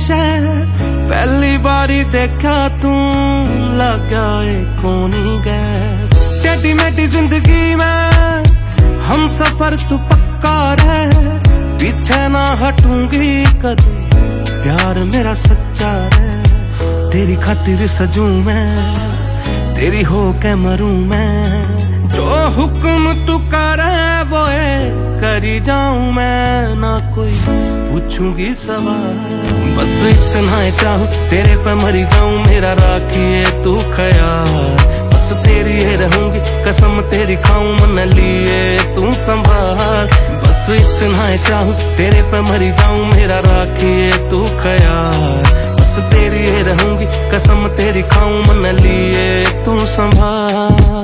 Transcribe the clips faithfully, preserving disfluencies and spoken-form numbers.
शहर पहली बारी देखा तू लगा कोनी गैर। टेढ़ी मेढ़ी जिंदगी में हम सफर तू पक्का रहे, पीछे ना हटूंगी कभी प्यार मेरा सच्चा रहे। तेरी खातिर सजूं मैं, तेरी हो के मरूं मैं, जो हुक्म तू करे वो करी जाऊं मैं, ना कोई पूछूंगी सवाल। बस इतना ही चाहूं तेरे पे मरी जाऊं, मेरा राखिए तू ख्याल। बस तेरी ही रहूंगी कसम तेरी खाऊं, मन लिए तू संभाल। बस इतना ही चाहूं तेरे पे मरी जाऊं, मेरा राखिए तू ख्याल। बस तेरी ही रहूंगी कसम तेरी खाऊं, मन लिए तू संभाल।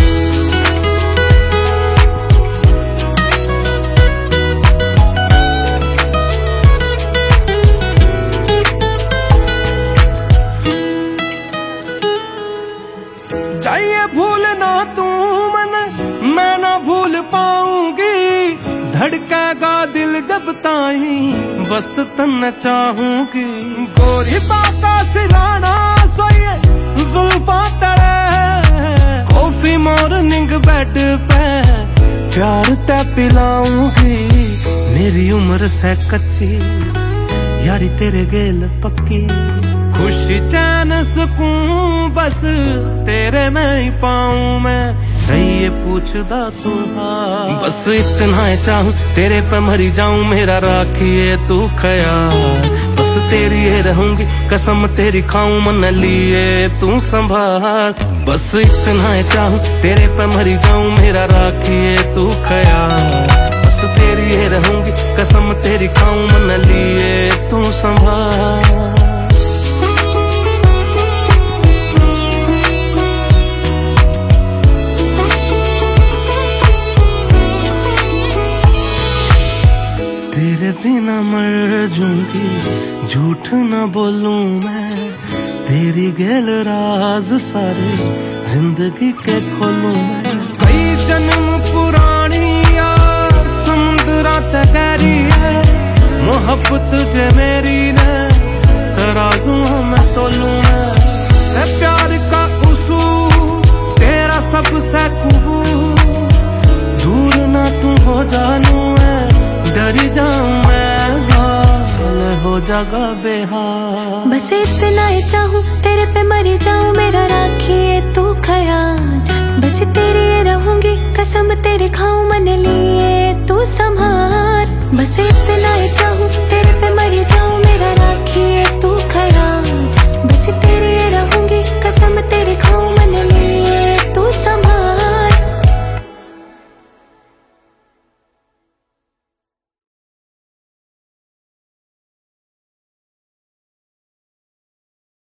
जाइए भूलना तू मन, मैं ना भूल पाऊंगी, धड़केगा दिल जब ताई बस तन चाहूंगी। गोरी बाका सिराना सोइए जुल्फा तड़े, कॉफी मॉर्निंग बेड पे प्यार ते पिलाऊंगी। मेरी उम्र से कच्ची यारी तेरे गेल पक्की, खुशी चैन सुकून बस तेरे में ही पाऊं मैं, ये पूछदा तू हाँ। बस इतना ही चाहूं तेरे पे मरी जाऊं, मेरा राखिए तू ख्याल। बस तेरी ही रहूंगी कसम तेरी खाऊं, मन लिए तू संभाल। बस इतना ही चाहूं तेरे पे मरी जाऊं, मेरा राखिए तू ख्याल। बस तेरी ही रहूंगी कसम तेरी खाऊं, मन लिए तू संभाल। तेरे बिना मर जूंगी, झूठ न बोलूं मैं, तेरी गैल राज सारे जिंदगी के खोलूं मैं। कई जन्म पुरानी यार समुद्रा ते गहरी है, मोहब्बत जे मेरी ने तराजू मैं तोलूं मैं। ते प्यार का उसूल तेरा सबसे कबूल, दूर ना तू हो जानू मैं, डरी जाऊं मैं हाल हो जागा बेहाल। बस इतना ही चाहूं तेरे पे मरी जाऊं, मेरा राखिए तू ख्याल। बस तेरी रहूंगी कसम तेरे खाऊं, मन लिए